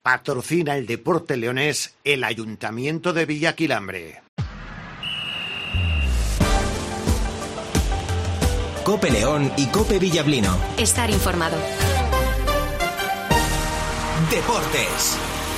Patrocina el deporte leonés el Ayuntamiento de Villaquilambre. Cope León y Cope Villablino. Estar informado. Deportes.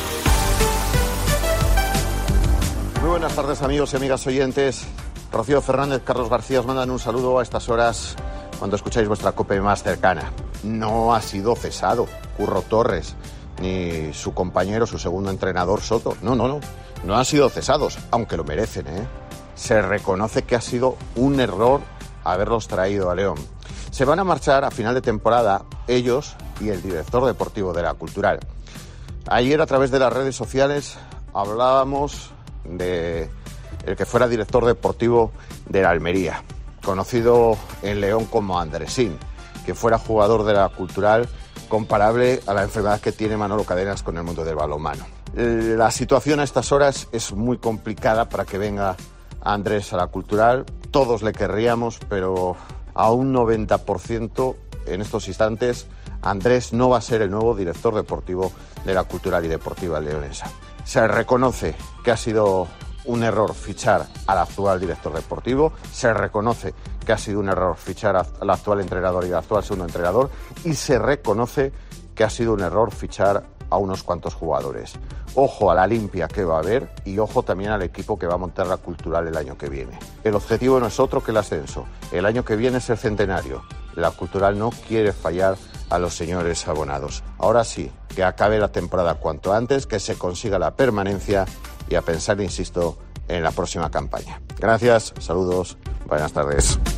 Muy buenas tardes, amigos y amigas oyentes. Rocío Fernández, Carlos García os mandan un saludo a estas horas cuando escucháis vuestra Cope más cercana. No ha sido cesado Curro Torres ni su compañero, su segundo entrenador Soto. No han sido cesados, aunque lo merecen, ¿eh? Se reconoce que ha sido un error haberlos traído a León. Se van a marchar a final de temporada ellos y el director deportivo de la Cultural. Ayer, a través de las redes sociales, hablábamos de el que fuera director deportivo de la Almería, conocido en León como Andresín, que fuera jugador de la Cultural, comparable a la enfermedad que tiene Manolo Cadenas con el mundo del balonmano. La situación a estas horas es muy complicada para que venga Andrés a la Cultural. Todos le querríamos, pero a un 90% en estos instantes Andrés no va a ser el nuevo director deportivo de la Cultural y Deportiva Leonesa. Se reconoce que ha sido un error fichar al actual director deportivo, se reconoce que ha sido un error fichar al actual entrenador y al actual segundo entrenador, y se reconoce que ha sido un error fichar a unos cuantos jugadores. Ojo a la limpia que va a haber y ojo también al equipo que va a montar la Cultural el año que viene. El objetivo no es otro que el ascenso. El año que viene es el centenario. La Cultural no quiere fallar a los señores abonados. Ahora sí, que acabe la temporada cuanto antes, que se consiga la permanencia y a pensar, insisto, en la próxima campaña. Gracias, saludos, buenas tardes.